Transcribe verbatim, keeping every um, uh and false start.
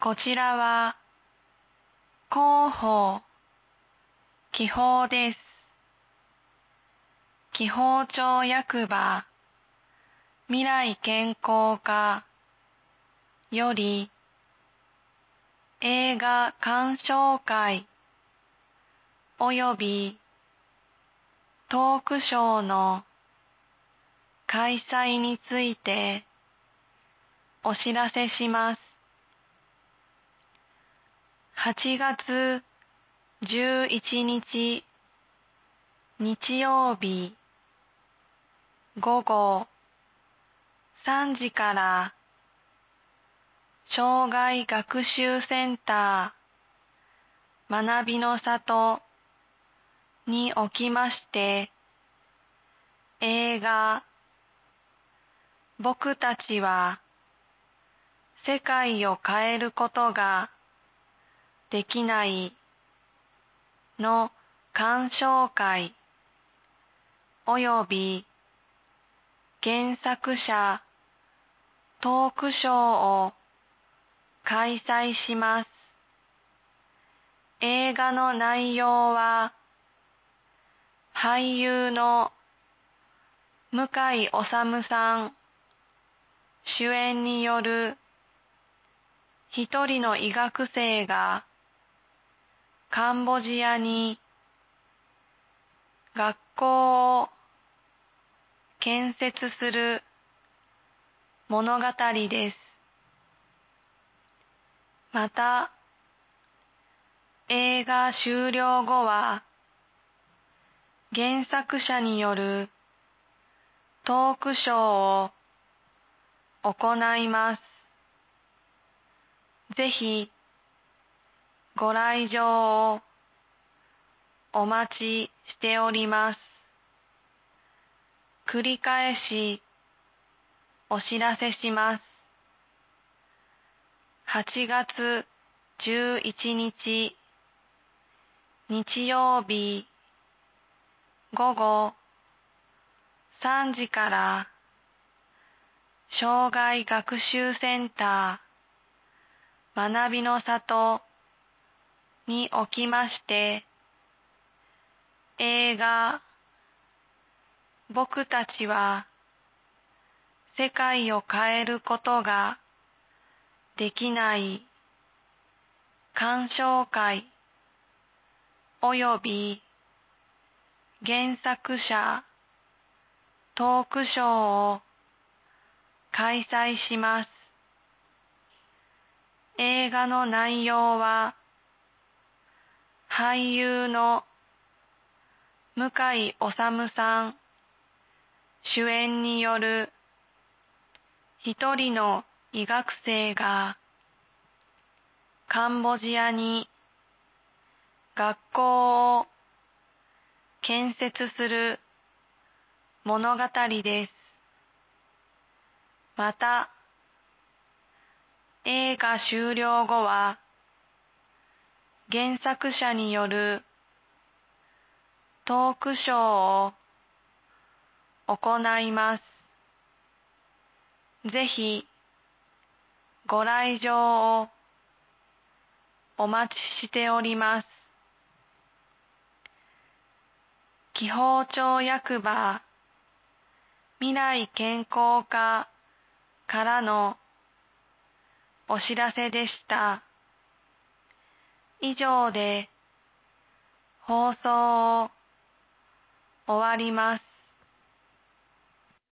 こちらは広報記法です。紀宝町役場未来健康課より映画鑑賞会およびトークショーの開催についてお知らせします。はちがつじゅういちにち日曜日ごごさんじから障害学習センター学びの里におきまして映画僕たちは世界を変えることができないの鑑賞会および原作者トークショーを開催します。映画の内容は俳優の向井理さん主演による一人の医学生がカンボジアに学校を建設する物語です。また、映画終了後は原作者によるトークショーを行います。ぜひご来場をお待ちしております。繰り返しお知らせします。はちがつじゅういちにち日曜日ごごさんじから障害学習センター学びの里におきまして映画僕たちは世界を変えることができない鑑賞会および原作者トークショーを開催します。映画の内容は俳優の向井理さん主演による一人の医学生がカンボジアに学校を建設する物語です。また、映画終了後は原作者によるトークショーを行います。ぜひご来場をお待ちしております。紀宝町役場未来健康課からのお知らせでした。以上で放送を終わります。